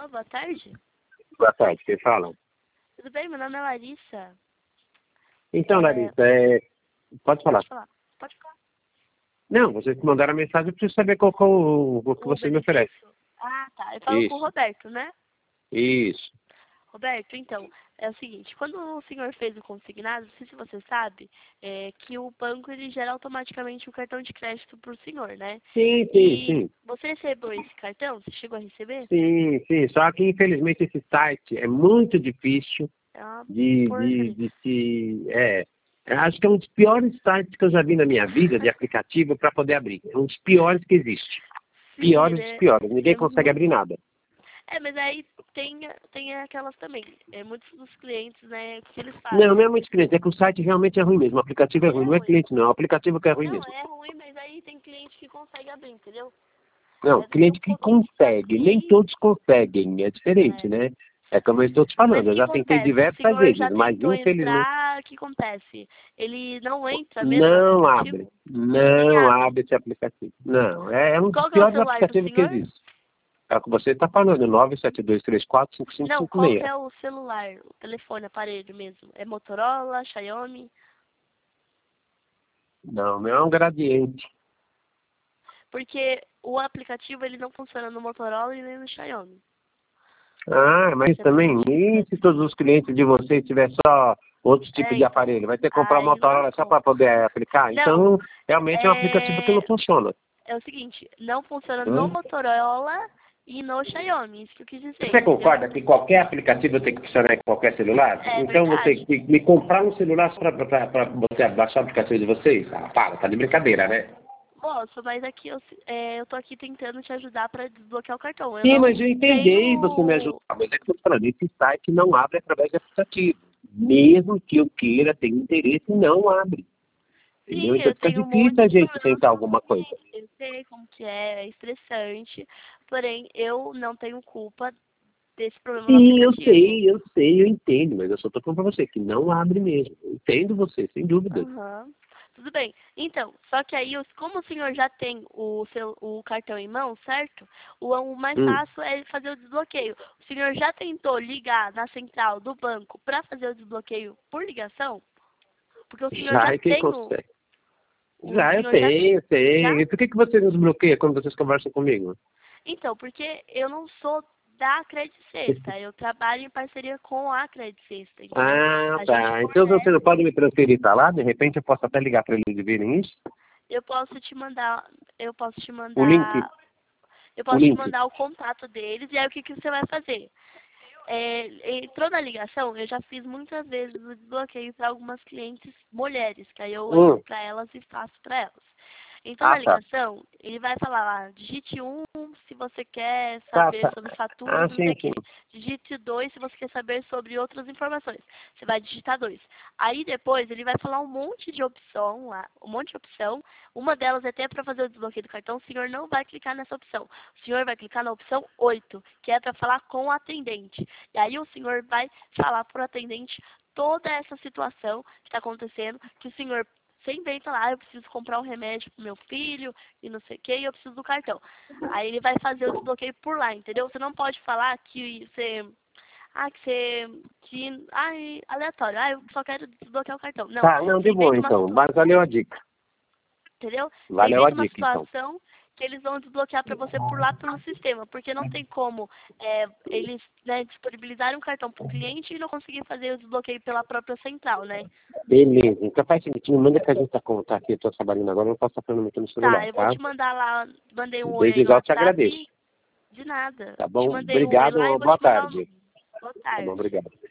boa tarde. Boa tarde, quem fala? Tudo bem? Meu nome é Larissa. Então, Larissa, pode falar. Pode falar. Não, vocês me mandaram a mensagem, eu preciso saber qual o que você me oferece. Ah, tá. Eu falo com o Roberto, né? Isso. Roberto, então, é o seguinte, quando o senhor fez o consignado, não sei se você sabe, que o banco ele gera automaticamente o cartão de crédito para o senhor, né? Sim. Você recebeu esse cartão? Você chegou a receber? Sim. Só que, infelizmente, esse site é muito difícil de se... acho que é um dos piores sites que eu já vi na minha vida de aplicativo para poder abrir. É um dos piores que existe. Piores dos piores. Ninguém consegue abrir nada. Mas aí tem aquelas também. Muitos dos clientes, né, o que eles fazem? Não é muito cliente, é que o site realmente é ruim mesmo. O aplicativo é ruim, não é cliente não. O aplicativo que é ruim mesmo. Não, é ruim, mas aí tem cliente que consegue abrir, entendeu? Não, cliente que consegue, nem todos conseguem, é diferente, né? É como eu estou te falando, eu já tentei diversas vezes, mas infelizmente... O que acontece? Ele não entra mesmo no aplicativo? Não abre esse aplicativo. Não, é um dos piores aplicativos que existe. É o que você está falando, 972345556. Não, qual que é o celular, o telefone, aparelho mesmo? É Motorola, Xiaomi? Não, é um Gradiente. Porque o aplicativo ele não funciona no Motorola e nem no Xiaomi. Ah, mas também, e se todos os clientes de vocês tiverem só outro tipo de aparelho? Vai ter que comprar uma Motorola só para poder aplicar? Não, então, realmente é um aplicativo que não funciona. É o seguinte, não funciona no Motorola e no Xiaomi, isso que eu quis dizer. Você concorda que qualquer aplicativo tem que funcionar em qualquer celular? Então você tem que me comprar um celular só para você baixar o aplicativo de vocês? Ah, tá de brincadeira, né? Moço, mas aqui eu tô aqui tentando te ajudar para desbloquear o cartão. Sim, mas eu entendi você me ajudar. Mas é que eu tô falando, esse site não abre através de aplicativo. Mesmo que eu queira, tenha interesse, não abre. Entendeu? Sim, então fica difícil a gente tentar alguma coisa. Eu sei como que é estressante, porém eu não tenho culpa desse problema no aplicativo. Sim, eu sei, eu entendo, mas eu só tô falando pra você que não abre mesmo. Eu entendo você, sem dúvida. Tudo bem. Então, só que aí, como o senhor já tem o cartão em mão, certo? O mais fácil é fazer o desbloqueio. O senhor já tentou ligar na central do banco para fazer o desbloqueio por ligação? Porque o senhor já tem eu tenho. E por que você nos bloqueia quando vocês conversam comigo? Então, porque eu não sou da Credit Sexta, eu trabalho em parceria com a Credit Sexta. Ah, tá. Então você não pode me transferir para lá? De repente eu posso até ligar para eles verem isso? Eu posso te mandar o link. te mandar o contato deles e aí o que você vai fazer? Entrou na ligação, eu já fiz muitas vezes o desbloqueio para algumas clientes mulheres, que aí eu entro para elas e faço para elas. Então, na ligação, ele vai falar lá, digite 1 se você quer saber sobre faturas, não sei o quê. Digite 2 se você quer saber sobre outras informações. Você vai digitar 2. Aí depois ele vai falar um monte de opção lá, Uma delas é até para fazer o desbloqueio do cartão, o senhor não vai clicar nessa opção. O senhor vai clicar na opção 8, que é para falar com o atendente. E aí o senhor vai falar para o atendente toda essa situação que está acontecendo, que o senhor você inventa lá, eu preciso comprar um remédio pro meu filho e não sei o que, e eu preciso do cartão. Aí ele vai fazer o desbloqueio por lá, entendeu? Você não pode falar que aleatório, eu só quero desbloquear o cartão. Não. Tá, não, de boa então, mas valeu a dica. Entendeu? Valeu a dica, uma situação que eles vão desbloquear para você por lá pelo sistema, porque não tem como eles disponibilizarem um cartão para o cliente e não conseguir fazer o desbloqueio pela própria central, né? Beleza, então faz o seguinte, me manda que a gente tá aqui, eu tô trabalhando agora, não posso estar falando muito no celular, eu vou te mandar lá, mandei um oi Desde aí no já eu te WhatsApp. agradeço. De nada. Tá bom? Te mandei Obrigado, um oi lá e vou boa te mandar tarde. Boa tarde. Tá bom, obrigado.